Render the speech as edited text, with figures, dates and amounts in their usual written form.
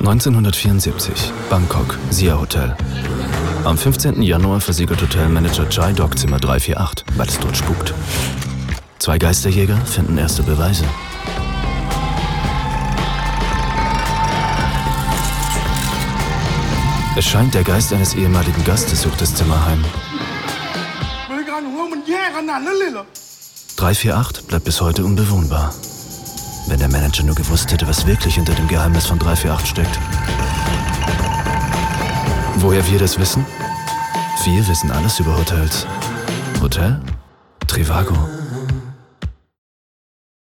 1974, Bangkok, Sia Hotel. Am 15. Januar versiegelt Hotelmanager Chai Dockzimmer 348, weil es dort spukt. 2 Geisterjäger finden erste Beweise. Es scheint, der Geist eines ehemaligen Gastes sucht das Zimmer heim. 348 bleibt bis heute unbewohnbar. Wenn der Manager nur gewusst hätte, was wirklich hinter dem Geheimnis von 348 steckt. Woher wir das wissen? Wir wissen alles über Hotels. Hotel Trivago.